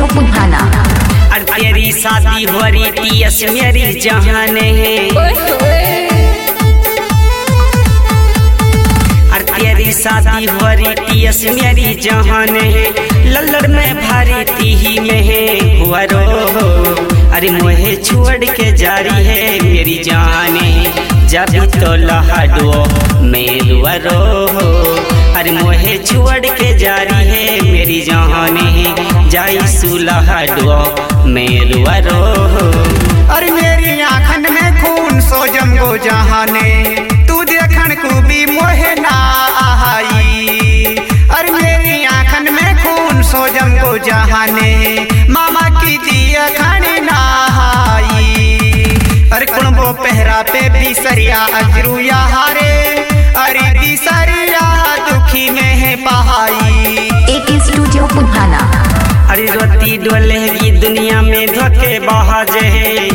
बुढ़ाना। और तेरी शादी हो रही टीएस मेरी जहान है। और तेरी शादी हो रही टीएस मेरी जहान है। लल्लड़ में भारी तीही में है हुआ रो। अरे मोहे छोड़ के जारी है मेरी जाने जब तो लहडो मेरुआ रो। अरे मोहे छोड़ के जारी है मेरी जाने जाई सुलहडो मेरुआ रो। अरे मेरी आँखन में खून सोजम गो जहाने तू देखन को भी मोहे ना आई। अरे मेरी आँखन में खून सोजम गो जहाने मामा की दिया खाने ना आई। अरे कुणबो पहरा पे बिसरिया अजरू यारे। अरे बिसरिया दुखी में है पहाई। एक स्टूडियो बुढ़ाना। अरे रोती डोलेगी दुनिया में धोखे बाज है।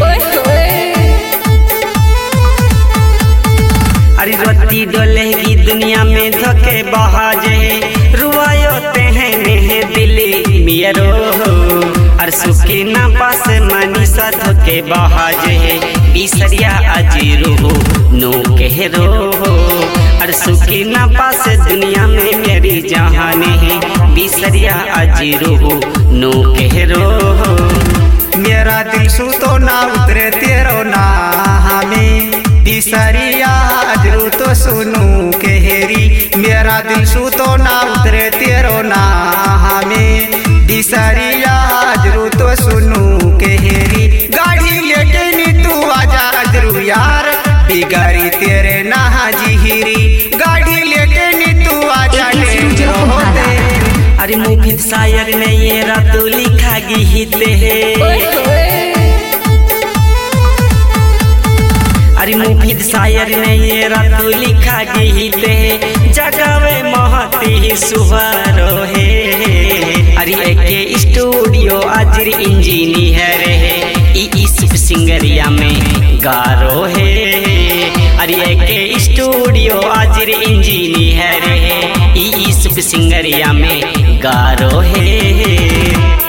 अरे रोती डोलेगी दुनिया में धोखे बाज है। रुआयोते हैं नेह दिली मियरो। और सुखी ना पास मानी सा धोखे बाज है। बिसरिया अजीरो नो कहरो। और सुखी ना पास दुनिया में मेरी जहाने है। बिसरिया अजीरो नो कहरो। मेरा दिल सुतो ना उतरे तेरो ना हमें बिसरिया अजरू तो सुनू कहरी। मेरा दिल सुतो ना उतरे तेरो ना हमें बिसरिया अजरू तो सुनू कहरी। गाड़ी लेके नी तू आजा अजरू यार बिगाड़ी तेरे ना जिहिरी। गाड़ी लेके नी तू आजा ले होते। अरे मुफिद शायर ने ये रात लिखा गीत है। अरे मुफिद शायर ने ये रात लिखा गीत है। जगावे महती सुहारो है। अरे एक स्टूडियो अजर इंजीनियर है। इस सिंगरिया में गारो है। अरे एक स्टूडियो अजर इंजीनियर है। इस सिंगरिया में गारो है।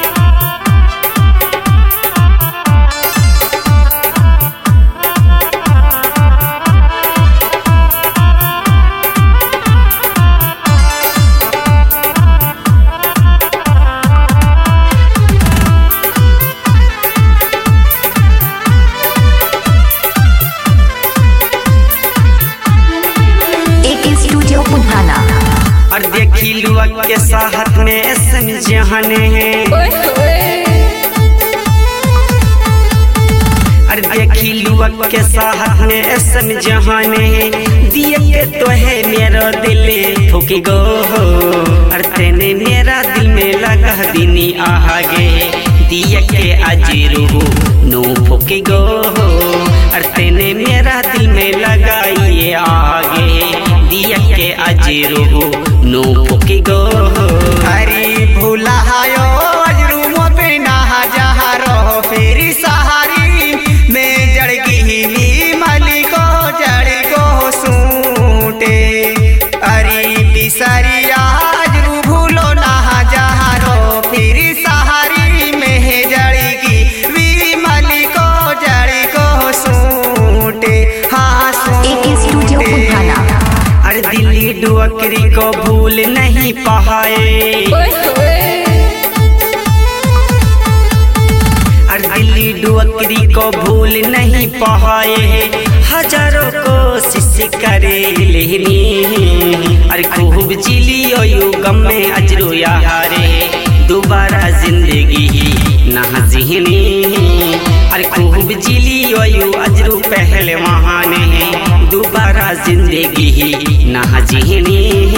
और देखी लुआ के साहत में समझाने हैं। और देखी लुआ के साहत में समझाने हैं। दिए के तो है मेरा दिल फूकी गो। और तेने मेरा दिल में लगा दिनी आगे। दिए के अजीरू नो फूकी गो। और तेने मेरा दिल में लगाइए आगे। दिया के अजरू नो फुकी गो। अरे भूला हायो अजरू मोपे ना जहारो फेरी सहारी में जड़गी मली को जड़ को सूटे। अरे बिसरिया अजरू भूलो ना जहारो फेरी सहारी में जड़गी मली को जड़ को सूटे। हाँ सूटे। अरे दिल्ली डुअकरी को भूल नहीं पाए। अरे दिल्ली डुअकरी को भूल नहीं पाए। हजारों कोशिश करे लेनी। अरे खूब जिलियो यू गम में अजरू यारे। दोबारा जिंदगी ना जिहनी। अरे खूब जिलियो यू अजरू पहले वहाने है। दोबारा जिंदगी ना जिहनी।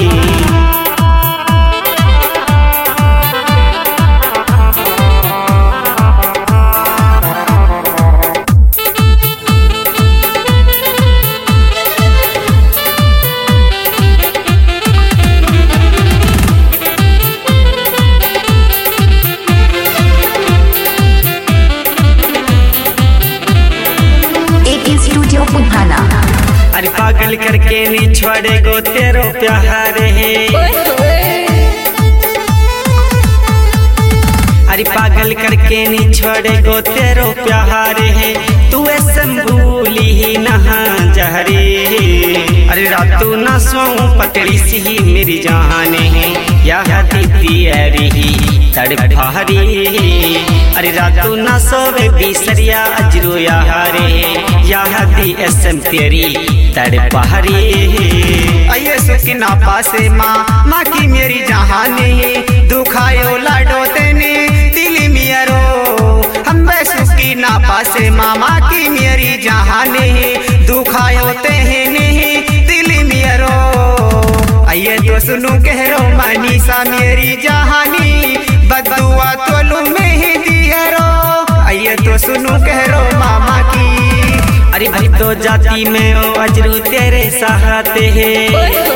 अरे पागल करके नहीं छोड़े गो तेरो प्यार है। अरे पागल के नहीं छोड़े गो तेरो प्यार है, तू ऐसे भूली ही नहा जहरे। अरे रातू ना सोऊं पतली सी मेरी जान है, यह दीदी अरी तड़फारी। अरे रातू ना सोवे बिसरिया अजरू यारे, यह दी एसम तेरी तड़फारी। आइए सुखना पासे माँ की मेरी जहान है, दुखायो लाडो तेने दिली मियरो। हम सुखना पासे मामा की मेरी जहान है, दुखायो तेने दिली मियरो। आइए तो सुनू कहरो मनीषा मेरी जहानी, बदुआ तोलू में दियरो। आइए तो सुनू कहरो मामा की। अरे भाई तो जाति में ओ अजरू तेरे सहाते हैं।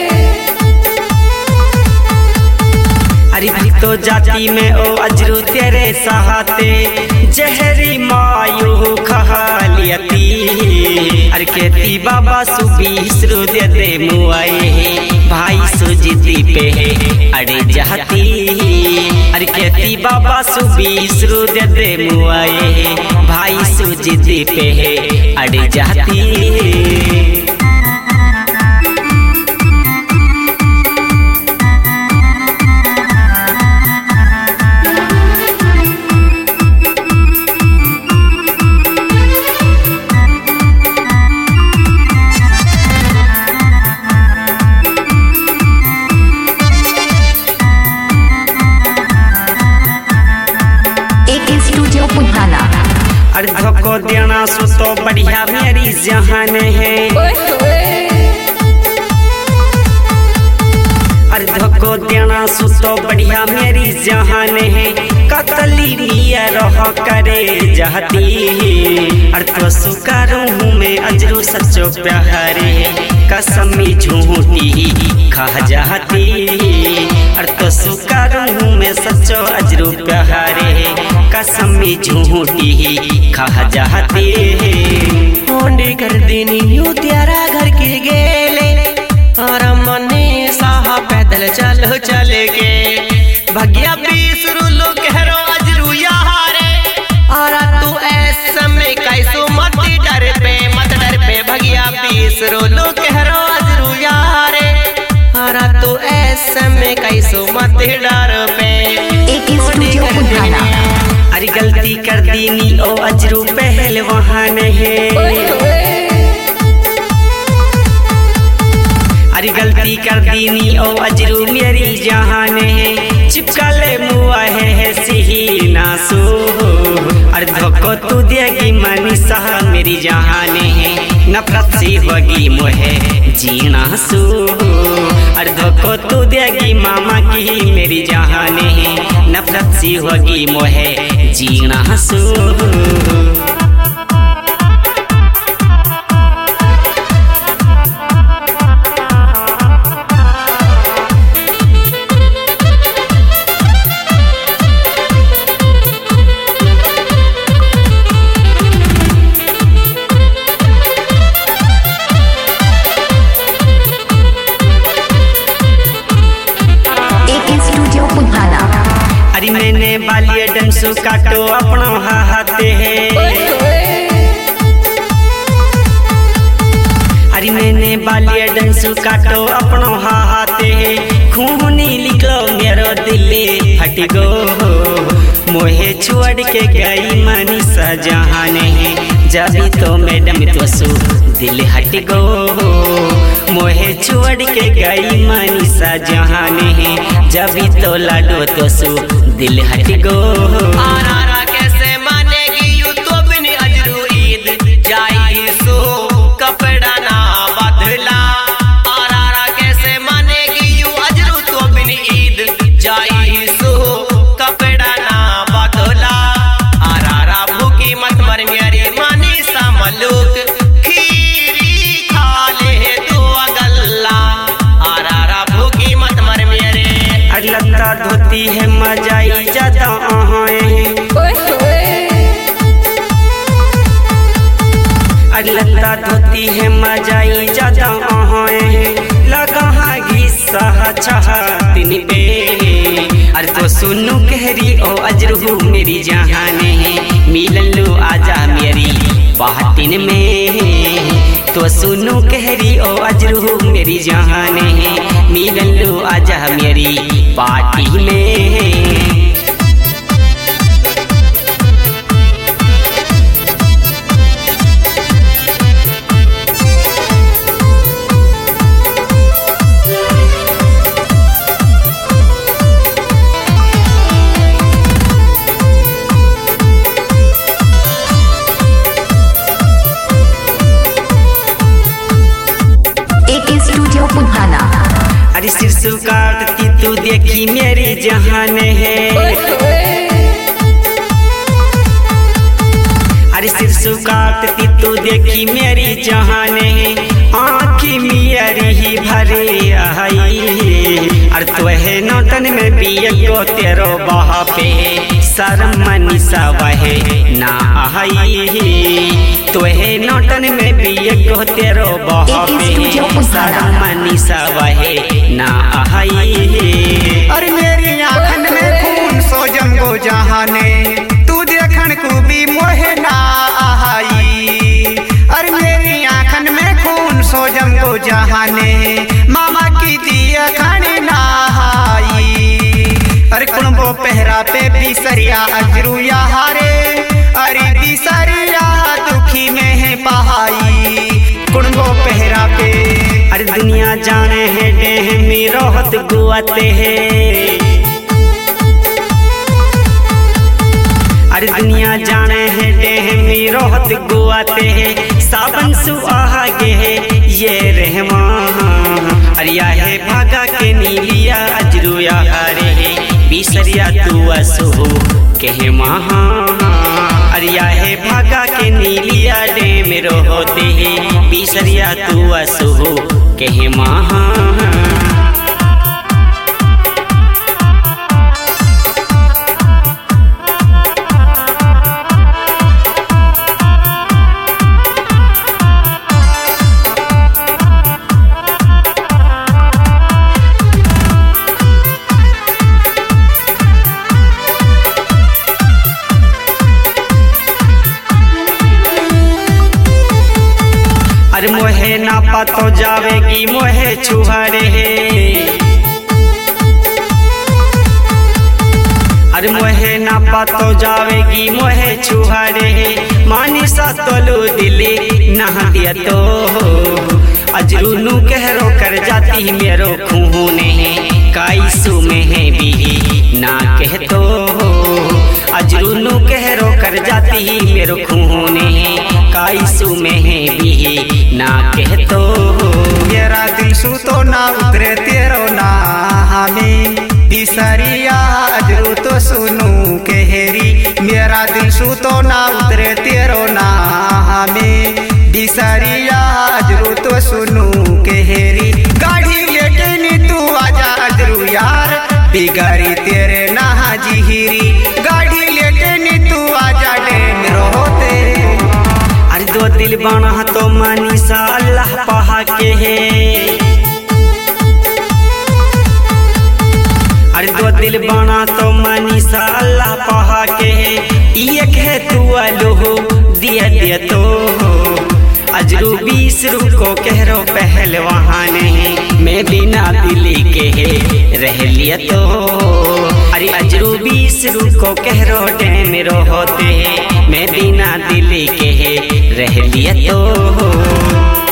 अरे भाई तो जाति में ओ अजरू तेरे सहाते, जहरी मायू खहालियती। अरे कहती बाबा सुबीसरू दे दे मुआए, भाई सुजीती पे अड़े जाती। अरे कहती बाबा सुबीसरू दे दे मुआए, भाई सुजीती पे अड़े जाती। अरे धोखो देना सो तो बढ़िया मेरी जहान है। अरे धोखो देना सो तो बढ़िया मेरी जहान है, कतली लिया रह करे जहती। अरे तो सुकारू हूँ मैं अजरू सच्चो प्यार है, कसमी झूठी खा जाती। अरे तो सुकारू हूँ मैं सच्चो अजरू प्यार है, कसमी झूठी खा जाती। होंडे कर देनी यू तेरा घर के गेले, और मने साहा पैदल चलो चले के। भगिया बीसरू लो कहरो अजरू यारे, और तू ऐसे में कैसो मत डर पे भगिया बीसरू लो कहरो अजरू यारे, और तू ऐसे में कैसो मत डर पे। अरे गलती कर दीनी ओ अजरू पहलवान है। अरे गलती कर दीनी ओ अजरू मेरी जहान है, चिपका ले मुआ है सिही नासू। अरे धोखो तू देगी मनीषा मेरी जहान है, नफरत सी होगी मोहे जीना सू। अरे धोखो तू देगी मामा की मेरी जहान है, नफरत सी होगी मोहे जीना सू। अरे मैंने बालिए डंसू काटो अपना हाथे है। अरे मैंने बालिए डंसू काटो अपना हाथे है, खूनी निकलो मेरो दिल्ली फट गो। मोहे छोड़ के गई मनीषा जहान है, जभी तो मैडम तो सू दिल हट गो। मोहे छोड़ के गई मनीषा जहान है, जभी तो लाडो तो सू दिल हट गो। आरा कैसे मानेगी यू तो बिन अजरू ईद जाएगी सो कपड़ा ना बदला। आरा कैसे मानेगी यू अजरू तो बिन ईद जाएगी सो कपड़ा ना बदला। आरा भूखी मत मर मेरी मनीषा मलूक, खीरी खा ले दो अगल्ला। आरा भूखी मत मर मेरे। लता धोती है मजाई जाता लता धोती है मजाई जाता लगा घिस सहा दिन पे। अरे तो सुनो कहरी ओ अजरू मेरी जहाने मिलन लो आजा मेरी बाटिन में। तो सुनो कहरी ओ अजरू मेरी जहाने मिलन लो आजा मेरी पार्टी में। अरे सिरसु काटती तू देखी मेरी जहान है। अरे सिरसु काटती तू देखी मेरी जहान है। आँखी मेरी ही भरे आई। अरे तो है नौटन में भी को तेरो बहा पे शर्म मनीषा वहे ना आई। तो है नौटन में भी को तेरो बहा पे शर्म मनीषा वहे ना आई। अरे मेरी आँखन में खून सोजम गो जहाने तू देखन को भी मोहे ना आई। अरे मेरी आँखन में खून सोजम गो जहाने मामा की दिया खाने ना आई। अरे कुणबो पहरा पे बिसरिया अजरू यारे। अरे बिसरिया दुखी में है पहाई कुणबो पहरा पे। अरे दुनिया जाने है डेह में रोहत गुआते है। अरे दुनिया जाने है डेह में रोहत गुआते है। साबन सुहागे है ये रहमान। अरे या है भागा के नीलिया अजरू यारे है बिसरिया तू असो कहे महा। अरे या है भागा के नीलिया डेम रोते है बिसरिया तू असो कहे महा। अरे मोहे ना पतो जावेगी मोहे छुहारे है। अरे मोहे ना पतो जावेगी मोहे छुहारे है। मानिसा तोलो दिले ना दिया तो अजरू नू कहरो कर जाती मेरो खूने काईसु में है भी ना कह तो। अजरू नू कहरो कर जाती मेरो खूने काईसु में है भी ना कह तो। मेरा दिल सु तो ना उतरे तेरो ना हमें बिसरिया अजरू तो सुनू कहरी। मेरा दिल सु तो ना उतरे तेरो ना हमें बिसरिया अजरू तो सुनू कहरी। गाड़ी लेके नी तू आजा अजरू यार बिगाड़ी तेरे ना जिहिरी। गाड़ी लेके नी तू आजा डेम रोते। अरे दो दिल बना तो मनीषा अल्लाह पहा के है। अरे दो दिल बना तो मनीषा अल्लाह पहा के है। एक है तू अलो दिया दिया तो अजरू 20 को कहरो पहलवान है। मैं बिना दिली के है रह लिया तो। अरे अजरू 20 को कहरो डैम रोते है। मैं बिना दिली के है रह लिया तो।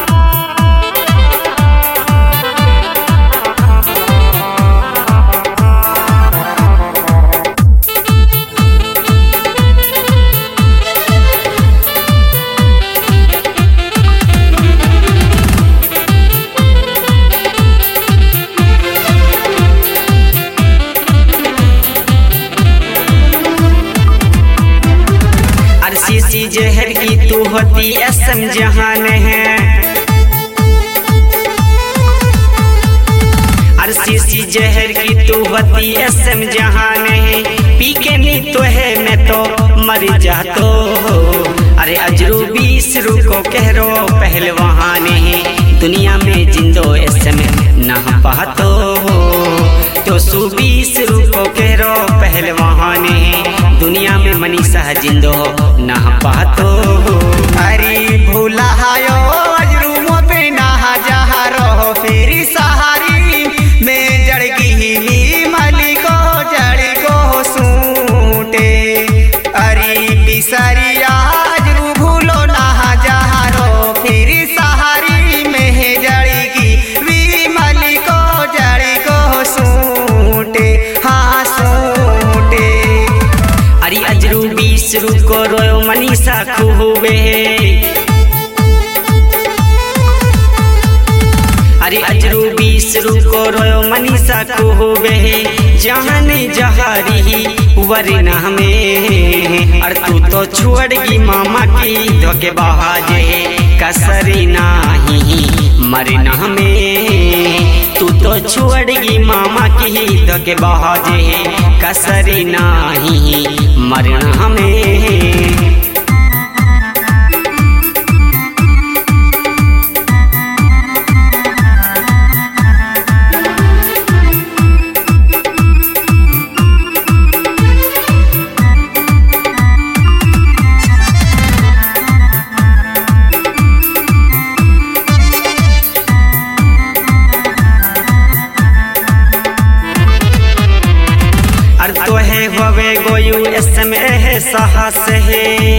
शीशी जहर की तू होती असम जहान है। अरे शीशी जहर की तू होती असम जहान है। पी के नी तो है मैं तो मर जातो। अरे अजरू 20 को कहरो पहलवान है। दुनिया में जिंदो असम ना पातो तो 120 रुको केरो पहलवान है दुनिया में मनीषा जिंदो ना पातो। अरे भूला हायो अजरू मोते ना जहारो फिर सहारी में जड़गी मलिको जड़ को सूटे। अरे बिसरिया अजरू भूलो ना जहारो फिर सहारी में जड़गी वी मलिको जड़ को सूटे। हाँ सूटे। अरे अजरू 20 रुको रोयो मनीषा खूबे। अरे अजरू 20 रुको रोयो मनीषा खूबे जहान जहारी वरना में। और तू तो छोड़गी मामा की धोखेबाजे कसरी नाही मरना में। तू तो छोड़गी मामा की धोखेबाजे कसरी नाही मरना में। तो है होवे गोयू इसमें है साहस है।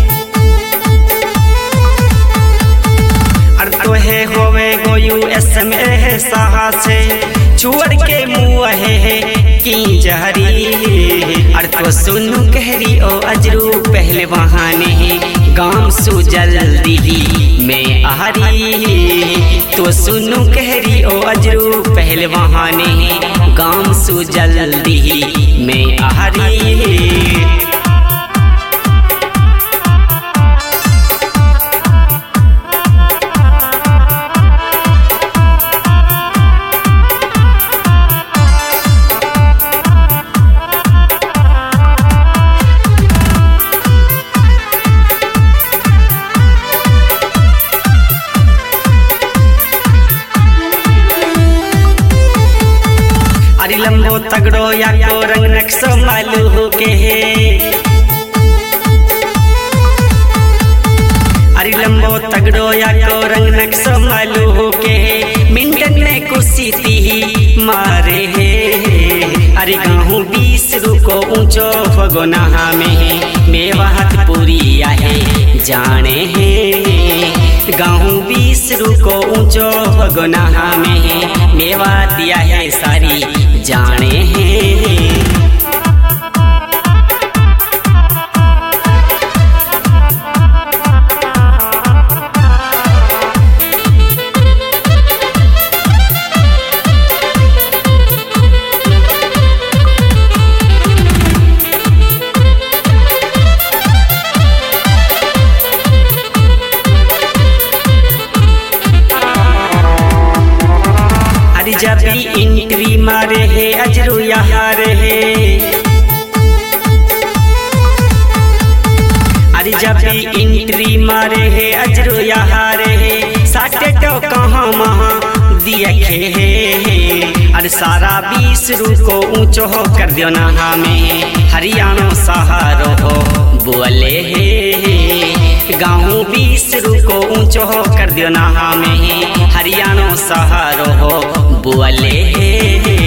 तो है होवे गोयू इसमें है साहस है छोड़ के मुँह है की जहरी। और तो सुनु कहरी ओ अजरू पहलवान है गाम सु जल्दी में आहरी। तो सुनु कहरी ओ अजरू पहलवान है गाम सु जल्दी में आहरी। अरे लंबो तगड़ो या को रंग नक्शो मालू हो के है। अरे लंबो तगड़ो या को रंग नक्शो मालू हो के है मिंटन में कुर्सी थी मारे है। अरे गाहूँ 20 रुको ऊंचो फगोना में मेवाहत पूरी आहे जाने है। गाहूँ 20 रुको ऊंचो फगोना में मेवा दिया है सारी जाने हैं। अरे जब भी एंट्री मारे है अजरू यहाँ रहे। अरे जब भी एंट्री मारे है अजरू यहाँ रहे साटे तो कहाँ महाँ दिखे है। अरे सारा 20 रुको ऊंचो हो कर दियो ना में हरियाणा सहारो हो बोले है। गाँव 20 रुको ऊंचो हो कर दियो ना में हरियाणा सहारो हो बोले है।